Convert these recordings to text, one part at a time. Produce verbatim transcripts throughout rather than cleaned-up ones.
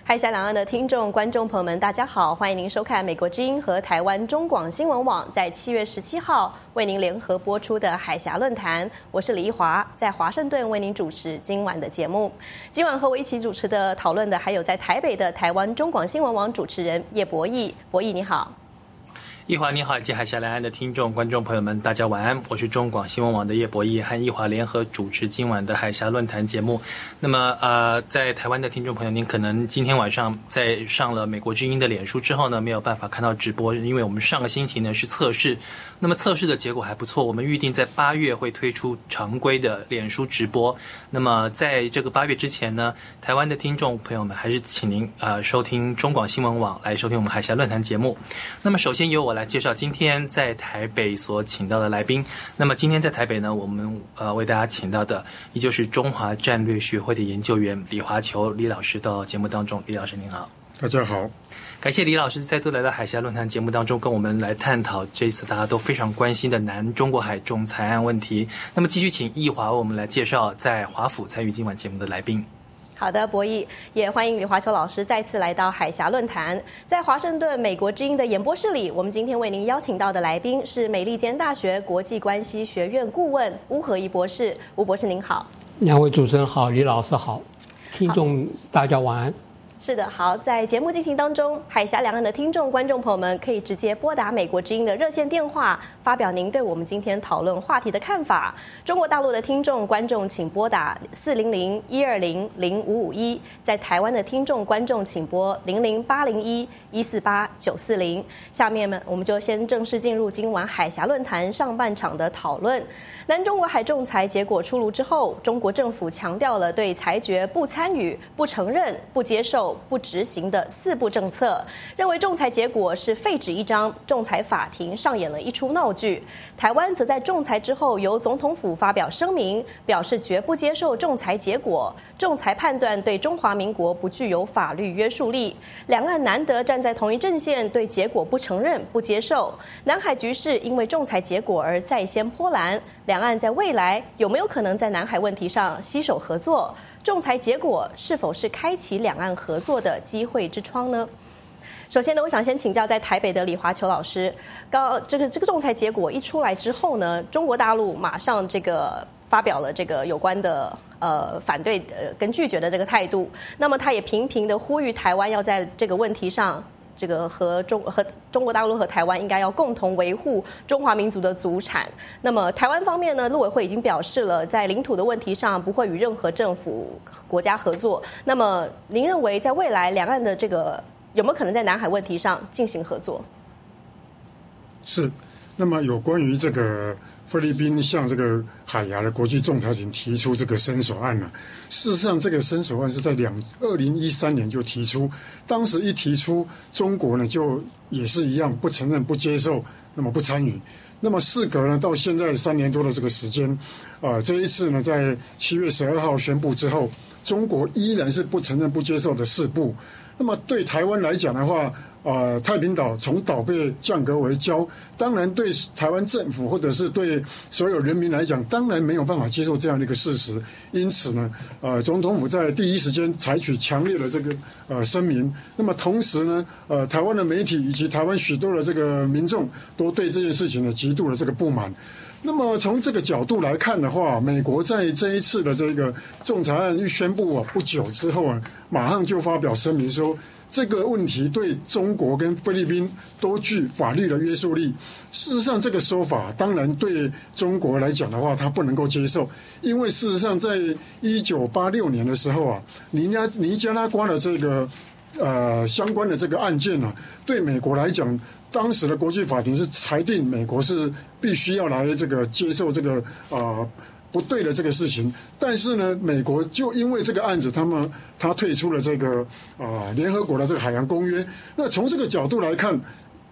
海峡两岸的听众、观众朋友们，大家好，欢迎您收看美国之音和台湾中广新闻网在七月十七号为您联合播出的海峡论坛。我是李一华，在华盛顿为您主持今晚的节目。今晚和我一起主持的讨论的还有在台北的台湾中广新闻网主持人叶博弈。博弈你好。 一华你好，以及海峡两岸的听众、观众朋友们，大家晚安。我是中广新闻网的叶博弈，和一华联合主持今晚的海峡论坛节目。那么，呃，在台湾的听众朋友，您可能今天晚上在上了美国之音的脸书之后呢，没有办法看到直播，因为我们上个星期呢是测试，那么测试的结果还不错，我们预定在八月会推出常规的脸书直播。那么，在这个八月之前呢，台湾的听众朋友们还是请您呃收听中广新闻网来收听我们海峡论坛节目。那么，首先由我来介绍今天在台北所请到的来宾。那么今天在台北呢，我们呃为大家请到的依旧是中华战略学会的研究员李华球李老师到节目当中。李老师您好。 大家好， 感谢李老师再度来到海峡论坛节目当中，跟我们来探讨这一次大家都非常关心的南中国海仲裁案问题。那么继续请易华为我们来介绍在华府参与今晚节目的来宾。 好的，博弈也欢迎李华球老师再次来到海峡论坛。在华盛顿美国之音的演播室里，我们今天为您邀请到的来宾是美利坚大学国际关系学院顾问巫和仪博士。巫博士您好。 两位主持人好，李老师好，听众大家晚安。 是的，好，在节目进行当中，海峡两岸的听众、观众朋友们可以直接拨打美国之音的热线电话，发表您对我们今天讨论话题的看法。中国大陆的听众、观众请拨打四零零一二零零五五一，在台湾的听众、观众请拨零零八零一一四八九四零。下面呢，我们就先正式进入今晚海峡论坛上半场的讨论。南中国海仲裁结果出炉之后，中国政府强调了对裁决不参与、不承认、不接受、不执行的四不政策，认为仲裁结果是废纸一张，仲裁法庭上演了一出闹剧。台湾则在仲裁之后由总统府发表声明，表示绝不接受仲裁结果，仲裁判断对中华民国不具有法律约束力。两岸难得站在同一阵线，对结果不承认、不接受。南海局势因为仲裁结果而再掀波澜，两岸在未来有没有可能在南海问题上携手合作？仲裁结果是否是开启两岸合作的机会之窗呢？首先呢，我想先请教在台北的李华球老师，刚这个这个仲裁结果一出来之后呢，中国大陆马上这个发表了这个有关的呃反对呃跟拒绝的这个态度，那么他也频频的呼吁台湾要在这个问题上。这个和中和中国大陆和台湾应该要共同维护中华民族的祖产。那么台湾方面呢，陆委会已经表示了，在领土的问题上不会与任何政府国家合作。那么您认为在未来两岸的这个有没有可能在南海问题上进行合作？ 是。那么有关于这个菲律宾向这个海牙的国际仲裁庭提出这个申索案呢、啊，事实上这个申索案是在两二零一三年就提出，当时一提出，中国呢就也是一样不承认、不接受，那么不参与。那么事隔呢到现在三年多的这个时间，啊、呃，这一次呢在七月十二号宣布之后，中国依然是不承认、不接受的四不。那么对台湾来讲的话，呃，太平岛从岛被降格为礁，当然对台湾政府或者是对所有人民来讲，当然没有办法接受这样的一个事实。因此呢，呃，总统府在第一时间采取强烈的这个呃声明。那么同时呢，呃，台湾的媒体以及台湾许多的这个民众都对这件事情呢极度的这个不满。那么从这个角度来看的话，美国在这一次的这个仲裁案一宣布啊不久之后啊，马上就发表声明说，这个问题对中国跟菲律宾都具法律的约束力。事实上，这个说法当然对中国来讲的话，他不能够接受，因为事实上在一九八六年的时候啊，尼加尼加拉瓜的这个呃相关的这个案件啊，对美国来讲。当时的国际法庭是裁定美国是必须要来这个接受这个呃不对的这个事情，但是呢，美国就因为这个案子，他们他退出了这个啊、呃、联合国的这个海洋公约。那从这个角度来看，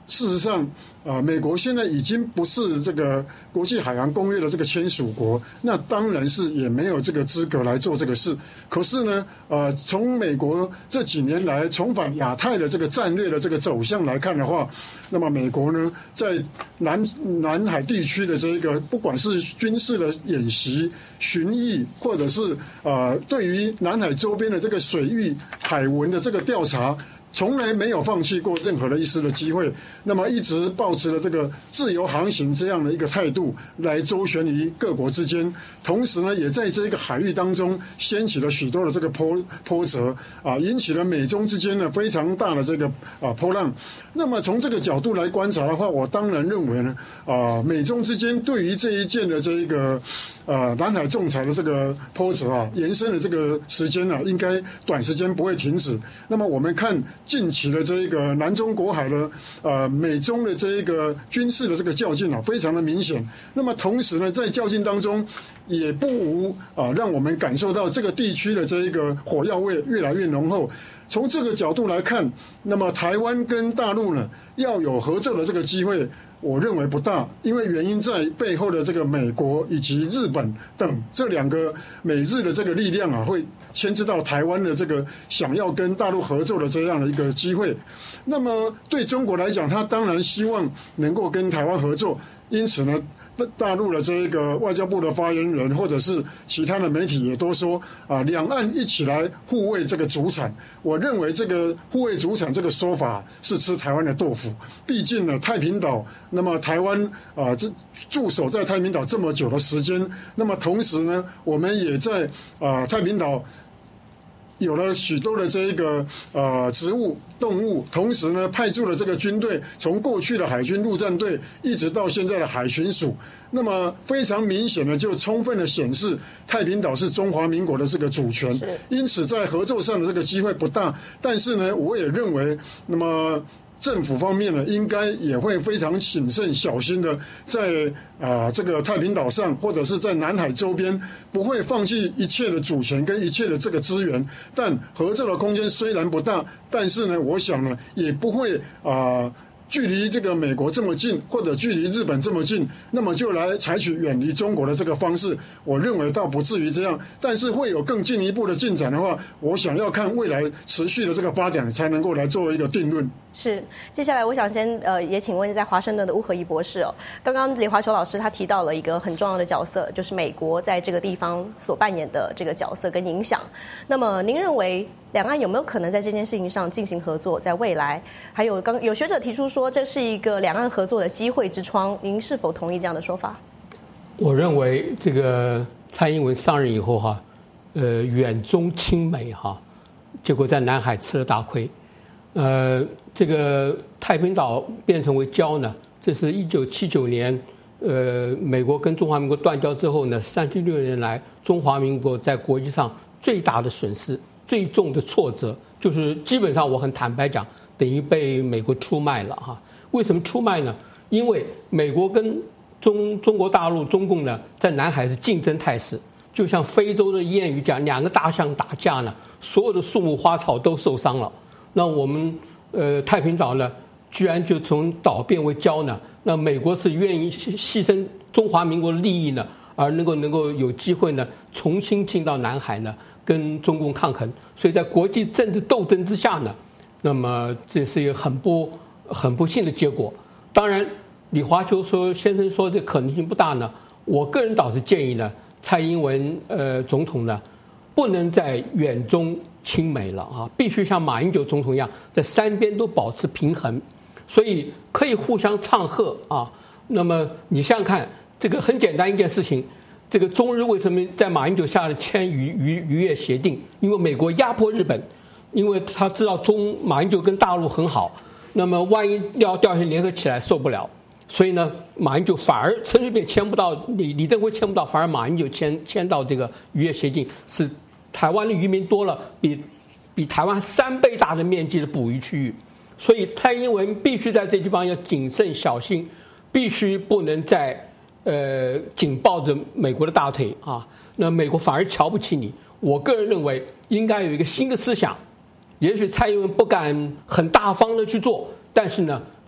事实上，啊、呃，美国现在已经不是这个国际海洋公约的这个签署国，那当然是也没有这个资格来做这个事。可是呢，呃，从美国这几年来重返亚太的这个战略的这个走向来看的话，那么美国呢，在南南海地区的这一个，不管是军事的演习、巡弋，或者是呃，对于南海周边的这个水域海文的这个调查，从来没有放弃过任何的一丝的机会，那么一直保持了这个自由航行这样的一个态度来周旋于各国之间，同时呢，也在这个海域当中掀起了许多的这个波波折啊，引起了美中之间呢非常大的这个啊波浪。那么从这个角度来观察的话，我当然认为呢，啊，美中之间对于这一件的这一个呃南海仲裁的这个波折啊，延伸的这个时间啊，应该短时间不会停止。那么我们看近期的这一个南中国海的呃美中的这一个军事的这个较劲啊，非常的明显。那么同时呢，在较劲当中，也不无啊让我们感受到这个地区的这一个火药味越来越浓厚。从这个角度来看，那么台湾跟大陆呢要有合作的这个机会，我认为不大，因为原因在背后的这个美国以及日本等这两个美日的这个力量啊，会牵制到台湾的这个想要跟大陆合作的这样的一个机会。那么对中国来讲，他当然希望能够跟台湾合作，因此呢，大陆的这个外交部的发言人或者是其他的媒体也都说啊，两岸一起来护卫这个主产。我认为这个护卫主产这个说法是吃台湾的豆腐。毕竟呢，太平岛，那么台湾啊，这驻守在太平岛这么久的时间，那么同时呢，我们也在啊太平岛有了许多的这一个呃植物、动物，同时呢派驻了这个军队，从过去的海军陆战队一直到现在的海巡署，那么非常明显的就充分的显示太平岛是中华民国的这个主权，因此在合作上的这个机会不大。但是呢，我也认为，那么政府方面呢，应该也会非常谨慎小心的在啊、呃、这个太平岛上或者是在南海周边，不会放弃一切的主权跟一切的这个资源。但合作的空间虽然不大，但是呢，我想呢，也不会啊、呃距离这个美国这么近，或者距离日本这么近，那么就来采取远离中国的这个方式，我认为倒不至于这样。但是会有更进一步的进展的话，我想要看未来持续的这个发展，才能够来作为一个定论。 是，接下来我想先呃也请问在华盛顿的乌合一博士哦，刚刚李华球老师他提到了一个很重要的角色，就是美国在这个地方所扮演的这个角色跟影响。那么您认为两岸有没有可能在这件事情上进行合作？在未来，还有刚有学者提出说这是一个两岸合作的机会之窗，您是否同意这样的说法？ 我认为这个蔡英文上任以后哈，呃，远中亲美哈，结果在南海吃了大亏。呃，这个太平岛变成为礁呢，这是一九七九年，呃，美国跟中华民国断交之后呢，三十六年来中华民国在国际上最大的损失、最重的挫折，就是基本上我很坦白讲，等于被美国出卖了哈。为什么出卖呢？因为美国跟中中国大陆、中共呢，在南海是竞争态势，就像非洲的谚语讲，两个大象打架呢，所有的树木花草都受伤了。那我们呃太平岛呢，居然就从岛变为礁呢？那美国是愿意牺牲中华民国的利益呢，而能够能够有机会呢，重新进到南海呢，跟中共抗衡。所以在国际政治斗争之下呢，那么这是一个很不很不幸的结果。当然，李华球说先生说这可能性不大呢，我个人倒是建议呢，蔡英文呃总统呢，不能再远中亲美了啊，必须像马英九总统一样，在三边都保持平衡，所以可以互相唱和啊。那么你想想看，这个很简单一件事情，这个中日为什么在马英九下的签渔渔渔业协定？因为美国压迫日本，因为他知道中马英九跟大陆很好，那么万一要调性联合起来受不了，所以呢，马英九反而陈水扁签不到，李李登辉签不到，反而马英九签签到这个渔业协定，是台湾的渔民多了，比比台湾三倍大的面积的捕鱼区域，所以蔡英文必须在这地方要谨慎小心，必须不能再呃紧抱着美国的大腿啊，那美国反而瞧不起你。我个人认为应该有一个新的思想，也许蔡英文不敢很大方的去做，但是呢，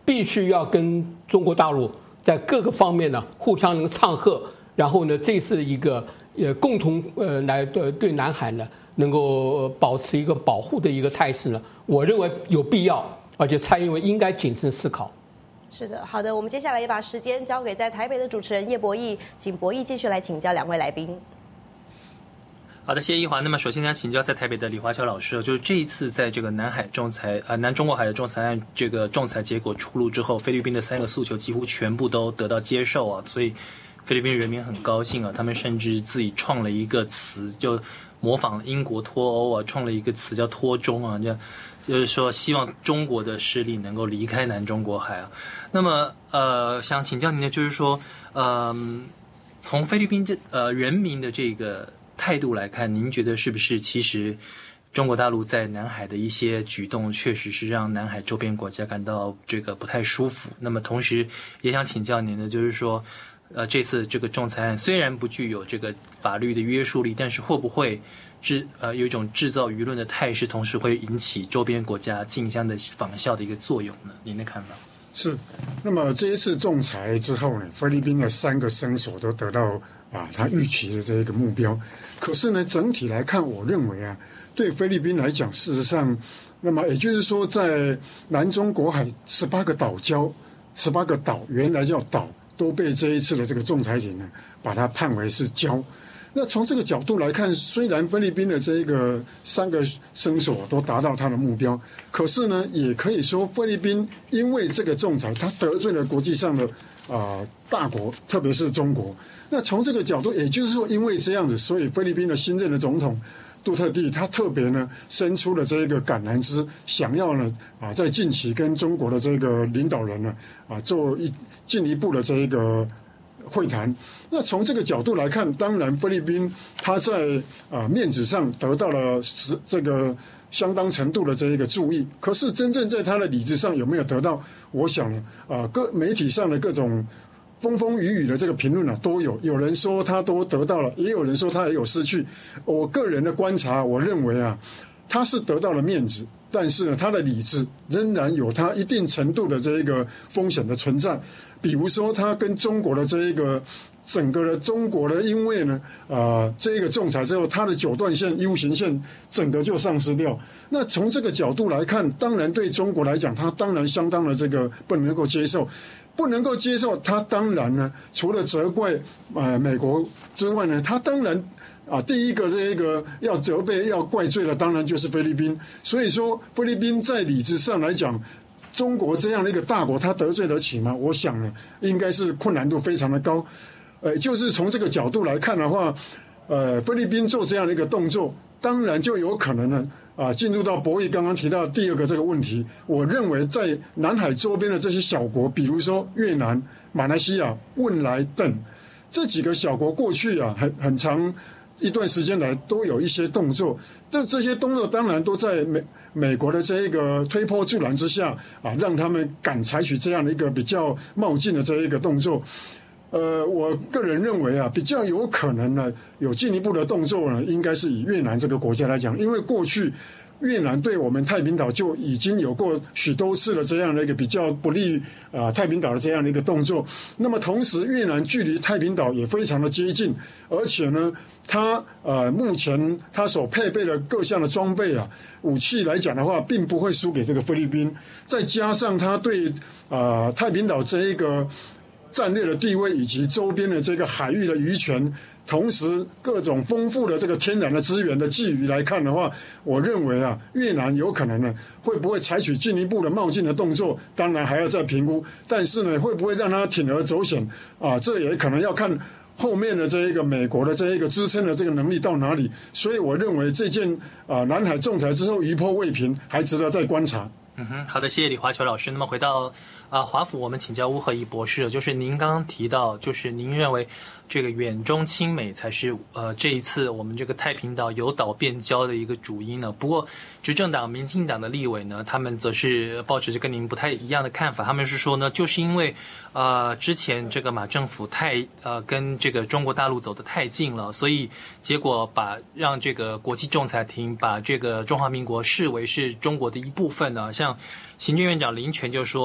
必须要跟中国大陆在各个方面呢互相能唱和，然后呢，这是一个呃共同呃来对对南海呢能够保持一个保护的一个态势呢，我认为有必要，而且蔡英文应该谨慎思考。 是的，好的，我们接下来也把时间交给在台北的主持人叶博弈，请博弈继续来请教两位来宾。 好的，谢谢一华。那么首先呢，请教在台北的李华侨老师，就是这一次在这个南海仲裁呃南中国海的仲裁案这个仲裁结果出炉之后，菲律宾的三个诉求几乎全部都得到接受啊，所以菲律宾人民很高兴啊，他们甚至自己创了一个词，就模仿英国脱欧啊，创了一个词叫脱中啊，这就是说希望中国的势力能够离开南中国海啊。那么呃，想请教您的就是说，呃，从菲律宾这呃人民的这个态度来看，您觉得是不是其实中国大陆在南海的一些举动确实是让南海周边国家感到这个不太舒服？那么同时也想请教您的就是说，呃，这次这个仲裁案虽然不具有这个法律的约束力，但是会不会制呃有一种制造舆论的态势，同时会引起周边国家竞相的仿效的一个作用呢？您的看法？ 是，那么这一次仲裁之后呢，菲律宾的三个声索都得到啊他预期的这一个目标。可是呢，整体来看，我认为啊，对菲律宾来讲，事实上，那么也就是说，在南中国海十八个岛礁，十八个岛原来叫岛，都被这一次的这个仲裁庭呢，把它判为是礁。那从这个角度来看，虽然菲律宾的这个三个声索都达到他的目标，可是呢，也可以说菲律宾因为这个仲裁，他得罪了国际上的啊、呃、大国，特别是中国。那从这个角度，也就是说，因为这样子，所以菲律宾的新任的总统杜特地他特别呢伸出了这个橄榄枝，想要呢啊在近期跟中国的这个领导人呢啊做一进一步的这个会谈。那从这个角度来看，当然菲律宾他在啊面子上得到了这个相当程度的这一个注意，可是真正在他的理智上有没有得到？我想呢啊各媒体上的各种风风雨雨的这个评论啊都有，有人说他都得到了，也有人说他也有失去。我个人的观察，我认为啊，他是得到了面子，但是呢，他的理智仍然有他一定程度的这一个风险的存在。比如说，他跟中国的这一个整个的中国的，因为呢，啊、呃，这一个仲裁之后，他的九段线 U 型线整个就丧失掉。那从这个角度来看，当然对中国来讲，他当然相当的这个不能够接受。不能够接受，他当然呢，除了责怪呃美国之外呢，他当然啊，第一个这一个要责备、要怪罪的，当然就是菲律宾。所以说，菲律宾在理智上来讲，中国这样的一个大国，他得罪得起吗？我想呢，应该是困难度非常的高。呃，就是从这个角度来看的话，呃，菲律宾做这样的一个动作，当然就有可能呢。啊，进入到博弈刚刚提到的第二个这个问题，我认为在南海周边的这些小国，比如说越南、马来西亚、汶莱等这几个小国，过去啊很很长一段时间来都有一些动作，但这些动作当然都在美美国的这一个推波助澜之下啊，让他们敢采取这样的一个比较冒进的这一个动作。呃，我个人认为啊，比较有可能呢，有进一步的动作呢，应该是以越南这个国家来讲，因为过去越南对我们太平岛就已经有过许多次的这样的一个比较不利啊、呃、太平岛的这样的一个动作。那么同时，越南距离太平岛也非常的接近，而且呢，它呃目前它所配备的各项的装备啊，武器来讲的话，并不会输给这个菲律宾。再加上它对啊、呃、太平岛这一个战略的地位以及周边的这个海域的渔权，同时各种丰富的这个天然的资源的觊觎来看的话，我认为啊，越南有可能呢会不会采取进一步的冒进的动作，当然还要再评估。但是呢，会不会让它铤而走险啊？这也可能要看后面的这一个美国的这一个支撑的这个能力到哪里。所以我认为这件啊南海仲裁之后余波未平，还值得再观察。 嗯哼，好的，谢谢李华侨老师。那么回到啊、呃、华府，我们请教巫鹤仪博士，就是您刚刚提到，就是您认为这个远中亲美才是呃这一次我们这个太平岛由岛变礁的一个主因呢。不过执政党民进党的立委呢，他们则是抱持着跟您不太一样的看法，他们是说呢，就是因为呃之前这个马政府太呃跟这个中国大陆走得太近了，所以结果把让这个国际仲裁庭把这个中华民国视为是中国的一部分呢。像行政院长林权就说，这个在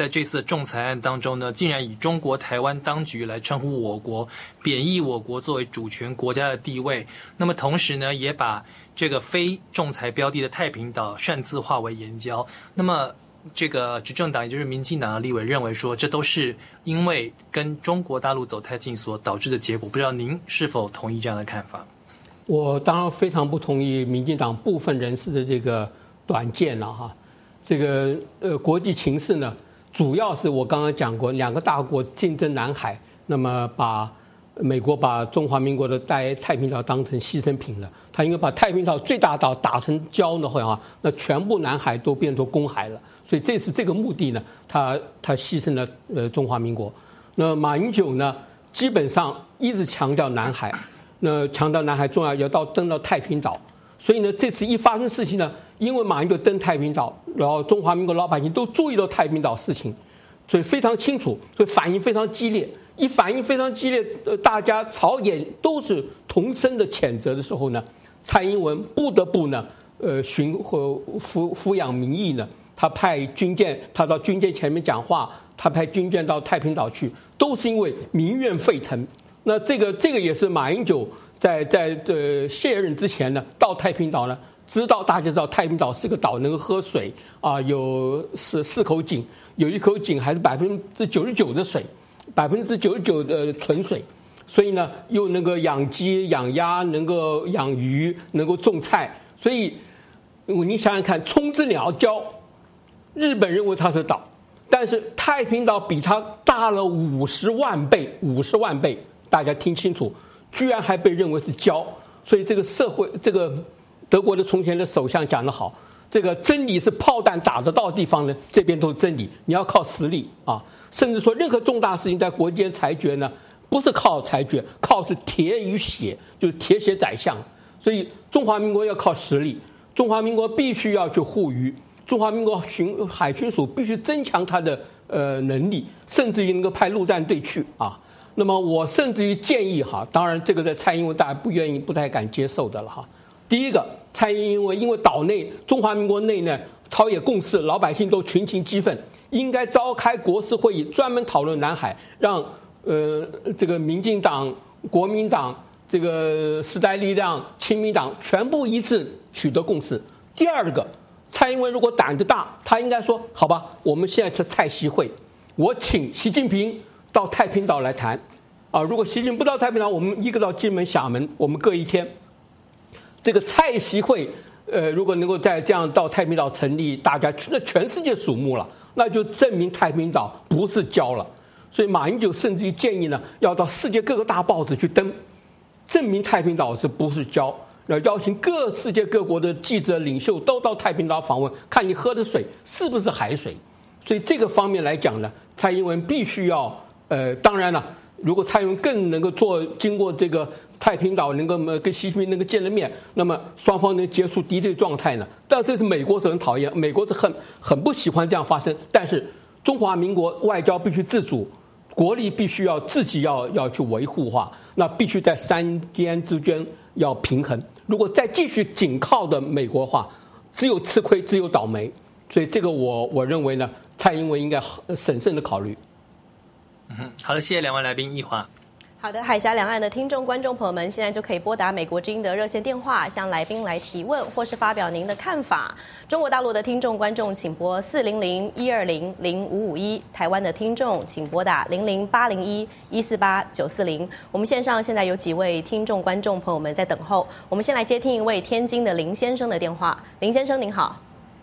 在这次仲裁案当中呢，竟然以中国台湾当局来称呼我国，贬义我国作为主权国家的地位。那么同时呢，也把这个非仲裁标的的太平岛擅自划为延交。那么这个执政党也就是民进党的立委认为说，这都是因为跟中国大陆走太近所导致的结果。不知道您是否同意这样的看法？ 我当然非常不同意民进党部分人士的这个短见了哈。这个呃国际情势呢，主要是我刚刚讲过，两个大国竞争南海，那么把美国把中华民国的带太平岛当成牺牲品了。他应该把太平岛最大岛打成礁的话，那全部南海都变成公海了。所以这是这个目的呢，他他牺牲了呃中华民国。那马英九呢，基本上一直强调南海。那强调南海重要，要到登到太平岛，所以呢，这次一发生事情呢，因为马英九登太平岛，然后中华民国老百姓都注意到太平岛事情，所以非常清楚，所以反应非常激烈。一反应非常激烈，呃，大家朝野都是同声的谴责的时候呢，蔡英文不得不呢，呃，寻和抚抚养民意呢，他派军舰，他到军舰前面讲话，他派军舰到太平岛去，都是因为民怨沸腾。那这个这个也是马英九在在呃卸任之前呢，到太平岛呢，知道大家知道太平岛是个岛，能够喝水啊，有四四口井，有一口井还是百分之九十九的水，百分之九十九的纯水，所以呢又能够养鸡养鸭，能够养鱼，能够种菜，所以你想想看，冲之鸟礁，日本认为它是岛，但是太平岛比它大了五十万倍，五十万倍。大家听清楚，居然还被认为是礁，所以这个社会，这个德国的从前的首相讲得好，这个真理是炮弹打得到的地方呢，这边都是真理，你要靠实力啊。甚至说任何重大事情在国际间裁决呢，不是靠裁决，靠是铁与血，就是铁血宰相。所以中华民国要靠实力，中华民国必须要去护渔，中华民国巡海军署必须增强它的呃能力，甚至于能够派陆战队去啊。那么我甚至于建议哈，当然这个在蔡英文大家不愿意、不太敢接受的了哈。第一个，蔡英文因为岛内中华民国内呢朝野共识，老百姓都群情激愤，应该召开国事会议，专门讨论南海，让呃这个民进党、国民党、这个时代力量、亲民党全部一致取得共识。第二个，蔡英文如果胆子大，他应该说好吧，我们现在是蔡习会，我请习近平到太平岛来谈，啊，如果习近平不到太平岛，我们一个到金门、厦门，我们各一天。这个蔡习会，呃，如果能够在这样到太平岛成立，大家那全世界瞩目了，那就证明太平岛不是礁了。所以马英九甚至于建议呢，要到世界各个大报纸去登，证明太平岛是不是礁，要邀请各世界各国的记者领袖都到太平岛访问，看你喝的水是不是海水。所以这个方面来讲呢，蔡英文必须要。呃，当然了，如果蔡英文更能够做，经过这个太平岛能够跟习近平能够见了面，那么双方能结束敌对状态呢？但这是美国是很讨厌，美国是很很不喜欢这样发生。但是中华民国外交必须自主，国力必须要自己要要去维护化，那必须在三边之间要平衡。如果再继续紧靠的美国化，只有吃亏，只有倒霉。所以这个我我认为呢，蔡英文应该审慎的考虑。 嗯，好的，谢谢两位来宾，易华。 好的，海峡两岸的听众、观众朋友们，现在就可以拨打美国之音的热线电话，向来宾来提问，或是发表您的看法。中国大陆的听众、观众，请拨四零零一二零零五五一；台湾的听众，请拨打零零八零一一四八九四零。我们线上现在有几位听众、观众朋友们在等候，我们先来接听一位天津的林先生的电话。林先生您好。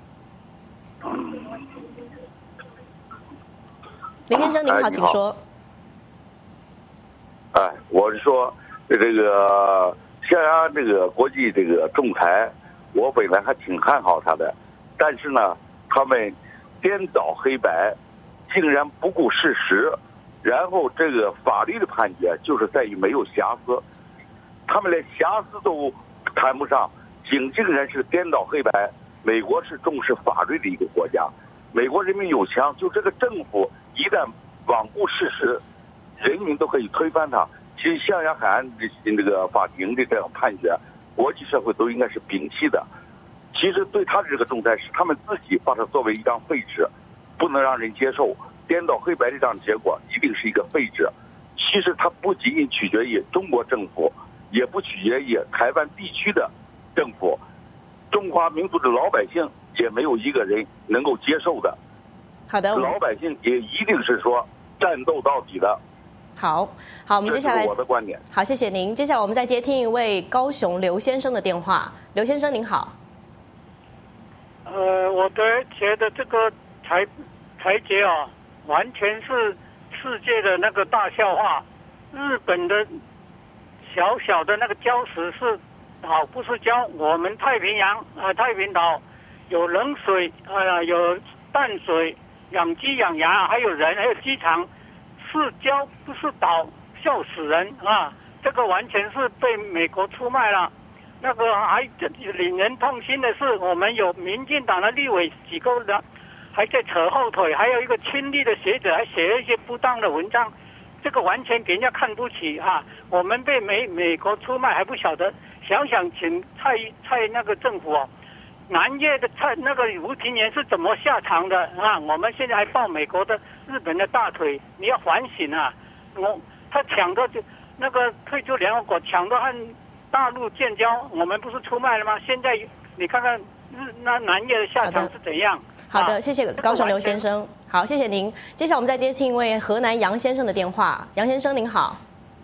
林先生您好，请说。 哎，我是说，这个象牙这个国际这个仲裁，我本来还挺看好他的，但是呢，他们颠倒黑白，竟然不顾事实，然后这个法律的判决就是在于没有瑕疵，他们连瑕疵都谈不上，竟竟然是颠倒黑白。美国是重视法律的一个国家，美国人民有枪，就这个政府一旦罔顾事实，人民都可以推翻它。其实象牙海岸的这个法庭的这样判决，国际社会都应该是摒弃的。其实对他的这个仲裁是他们自己把它作为一张废纸，不能让人接受。 颠倒黑白的这样的结果，一定是一个废纸。其实它不仅仅取决于中国政府，也不取决于台湾地区的政府，中华民族的老百姓也没有一个人能够接受的。 好的， 老百姓也一定是说战斗到底的。 好，好，我们接下来这是我的观点。 好，谢谢您。接下来我们再接听一位高雄刘先生的电话。刘先生您好。 呃，我的觉得这个台台阶啊，完全是世界的那个大笑话。日本的小小的那个礁石是岛，不是礁。我们太平洋啊、呃，太平岛有冷水啊、呃，有淡水，养鸡养鸭，还有人，还有机场，是礁不是岛，笑死人啊！这个完全是被美国出卖了。那个还令人痛心的是，我们有民进党的立委几个人还在扯后腿，还有一个亲历的学者还写了一些不当的文章，这个完全给人家看不起啊！我们被美美国出卖还不晓得，想想请蔡蔡那个政府哦，南越的蔡那个吴廷琰是怎么下场的啊？我们现在还抱美国的日本的大腿，你要反省啊！我他抢的就那个退出联合国，抢的和大陆建交，我们不是出卖了吗？现在你看看日那南越的下场是怎样？ 好的，谢谢高雄刘先生。好，谢谢您。接下来我们再接听一位河南杨先生的电话。杨先生您好。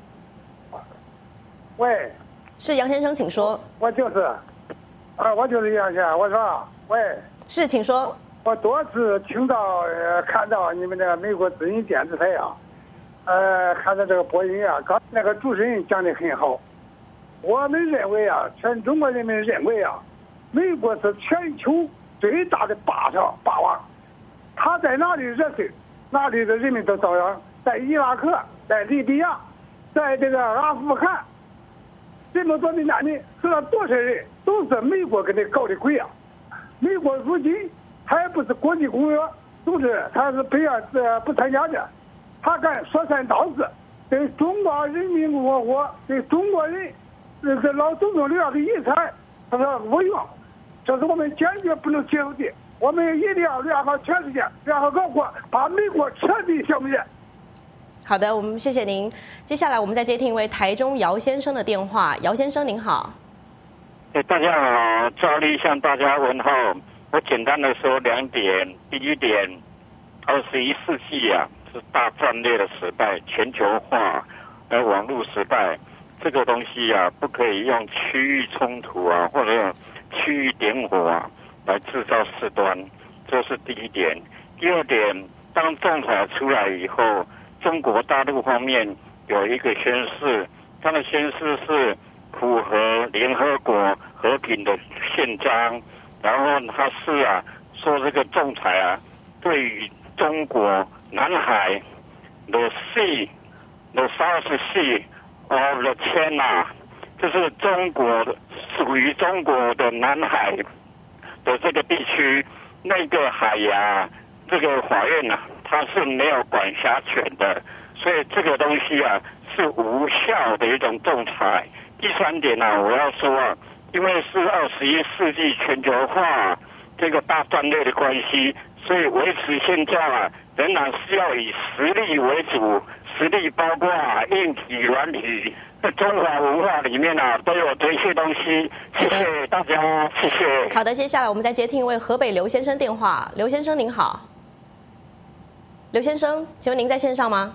喂， 是杨先生，请说。 我就是，啊，我就是杨先生。我说，喂， 是，请说。 我多次听到、呃、看到你们的美国之音电视台啊，呃，看到这个播音啊，刚那个主持人讲得很好。我们认为啊，全中国人民认为啊，美国是全球最大的霸上霸王，他在哪里惹事，哪里的人民都遭殃。在伊拉克，在利比亚，在这个阿富汗，这么多的难民，死了多少人，都是美国给他搞的鬼啊！美国如今还不是国际公约组织，他是不要呃不参加的，他敢说三道四，对中华人民共和国对中国人。这个老总统留下的遗产，他说无用，这是我们坚决不能接受的。我们一定要联合全世界，联合各国，把美国彻底消灭。 好的，我们谢谢您。接下来我们再接听一位台中姚先生的电话。姚先生您好。 哎，大家好，照例向大家问候。我简单的说两点。第一点，二十一世纪啊是大战略的时代，全球化，呃，网络时代。这个东西啊，不可以用区域冲突啊，或者区域点火啊，来制造事端，这是第一点。第二点，当仲裁出来以后，中国大陆方面有一个宣誓，他的宣誓是符合联合国和平的宪章，然后他是啊说这个仲裁啊，对于中国南海 the sea the South Sea of the China， 就是中国的属于中国的南海的这个地区，那个海牙，这个法院啊，它是没有管辖权的，所以这个东西啊是无效的一种仲裁。第三点呢、啊，我要说啊，因为是二十一世纪全球化这个大战略的关系，所以维持现状啊，仍然是要以实力为主。实力包括啊，硬体、软体，中华文化里面啊都有这些东西。谢谢大家，谢谢。 好的，接下来我们再接听一位河北刘先生电话。刘先生您好。刘先生，请问您在线上吗？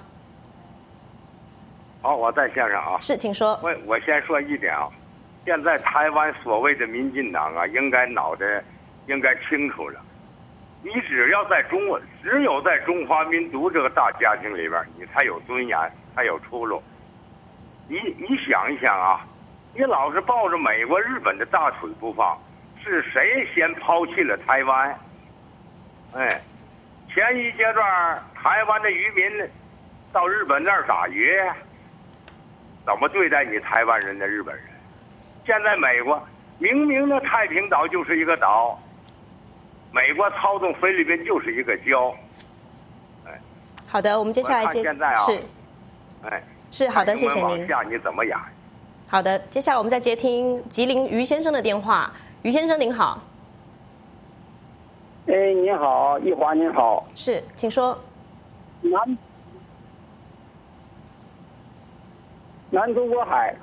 好，我在线上啊。 是，请说。 我我先说一点啊，现在台湾所谓的民进党啊，应该脑袋应该清楚了。你只要在中国，只有在中华民族这个大家庭里边，你才有尊严，才有出路。你你想一想啊，你老是抱着美国、日本的大腿不放，是谁先抛弃了台湾？哎，前一阶段台湾的渔民到日本那儿打鱼，怎么对待你台湾人的日本人？现在美国明明呢，太平岛就是一个岛。美国操纵菲律宾就是一个礁，哎， 好的，我们接下来接现在啊， 是， 哎， 是好的，谢谢您。 往下你怎么演？ 好的，接下来我们再接听吉林于先生的电话。于先生您好。 哎，你好，一华您好。 是，请说。 南南中国海，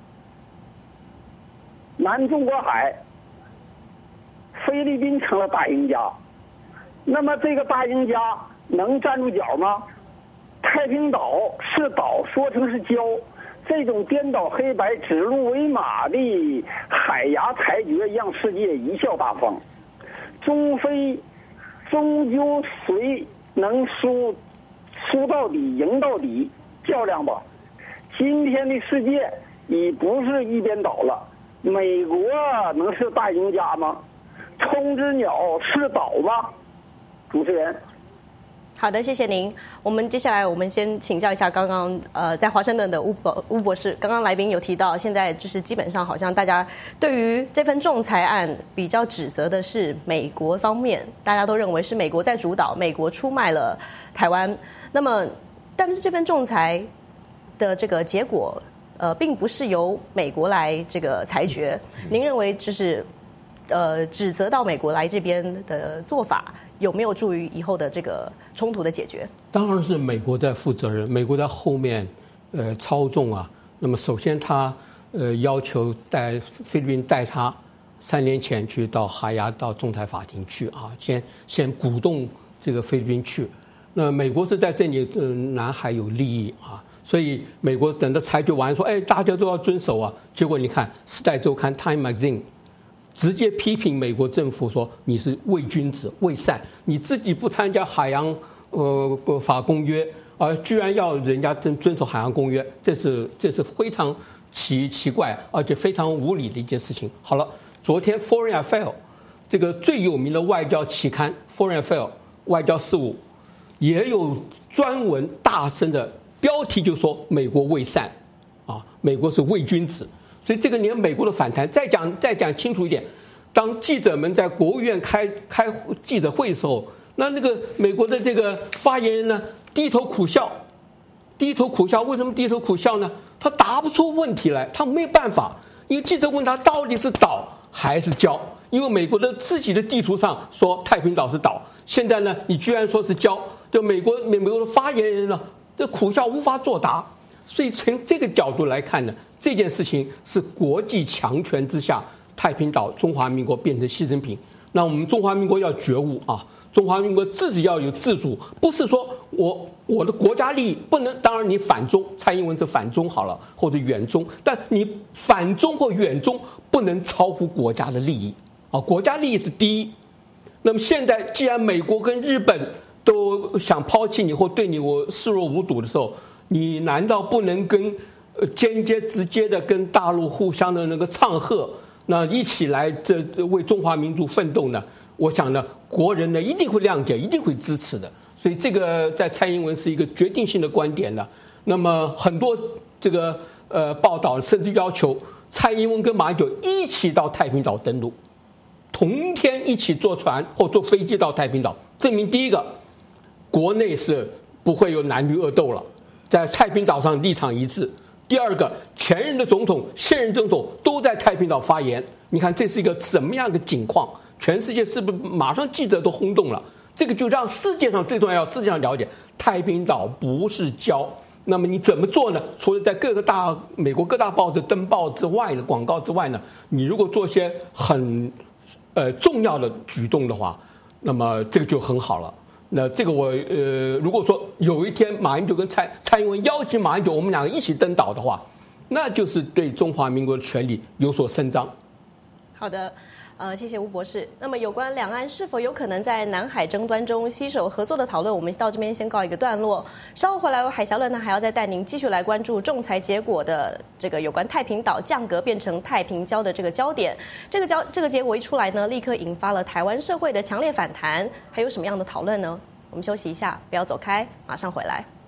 南中国海，菲律宾成了大赢家。那么这个大赢家能站住脚吗？太平岛是岛说成是礁，这种颠倒黑白、指鹿为马的海牙裁决让世界贻笑大方。中非终究谁能输输到底、赢到底，较量吧。今天的世界已不是一边倒了，美国能是大赢家吗？冲之鸟是岛吗？主持人。 好的，谢谢您。我们接下来我们先请教一下刚刚呃在华盛顿的吴博吴博士，刚刚来宾有提到，现在就是基本上好像大家对于这份仲裁案比较指责的是美国方面，大家都认为是美国在主导，美国出卖了台湾。那么，但是这份仲裁的这个结果，呃，并不是由美国来这个裁决。您认为就是呃指责到美国来这边的做法，有没有助于以后的这个冲突的解决？ 当然是美国在负责任，美国在后面呃操纵啊。那么首先他呃要求带菲律宾带他三年前去到海牙到仲裁法庭去啊，先先鼓动这个菲律宾去。那美国是在这里呃南海有利益啊，所以美国等到裁决完说，哎，大家都要遵守啊。结果你看《时代周刊》Time Magazine。直接批评美国政府说你是伪君子、伪善，你自己不参加海洋呃法公约，而、呃、居然要人家遵遵守海洋公约，这是这是非常奇奇怪，而且非常无理的一件事情。好了，昨天 Foreign Affairs 这个最有名的外交期刊 Foreign Affairs 外交事务也有专文大声的标题就说美国伪善，啊，美国是伪君子。所以这个连美国的反弹，再讲再讲清楚一点，当记者们在国务院开开记者会的时候，那那个美国的这个发言人呢，低头苦笑，低头苦笑。为什么低头苦笑呢？他答不出问题来，他没有办法，因为记者问他到底是岛还是礁，因为美国的自己的地图上说太平岛是岛，现在呢你居然说是礁，就美国美国的发言人呢，这苦笑无法作答。所以从这个角度来看呢，这件事情是国际强权之下，太平岛中华民国变成牺牲品。那我们中华民国要觉悟啊，中华民国自己要有自主，不是说我我的国家利益不能，当然你反中，蔡英文是反中好了，或者远中，但你反中或远中不能超乎国家的利益啊，国家利益是第一。那么现在既然美国跟日本都想抛弃你或对你我视若无睹的时候，你难道不能跟呃间接直接的跟大陆互相的那个唱和，那一起来这这为中华民族奋斗呢？我想呢，国人呢一定会谅解，一定会支持的。所以这个在蔡英文是一个决定性的观点的。那么很多这个呃报道甚至要求蔡英文跟马英九一起到太平岛登陆，同天一起坐船或坐飞机到太平岛，证明第一个，国内是不会有男女恶斗了。在太平岛上立场一致。第二个，前任的总统、现任总统都在太平岛发言，你看这是一个什么样的景况？全世界是不是马上记者都轰动了？这个就让世界上最重要，世界上了解太平岛不是礁。那么你怎么做呢？除了在各个大美国各大报的登报之外的广告之外呢，你如果做些很呃重要的举动的话，那么这个就很好了。那这个我呃，如果说有一天马英九跟蔡蔡英文邀请马英九，我们两个一起登岛的话，那就是对中华民国的权利有所伸张。 好的，呃，谢谢吴博士。那么有关两岸是否有可能在南海争端中携手合作的讨论，我们到这边先告一个段落。稍后回来，海峡论坛还要再带您继续来关注仲裁结果的这个有关太平岛降格变成太平礁的这个焦点。这个焦这个结果一出来呢，立刻引发了台湾社会的强烈反弹，还有什么样的讨论呢？我们休息一下，不要走开，马上回来。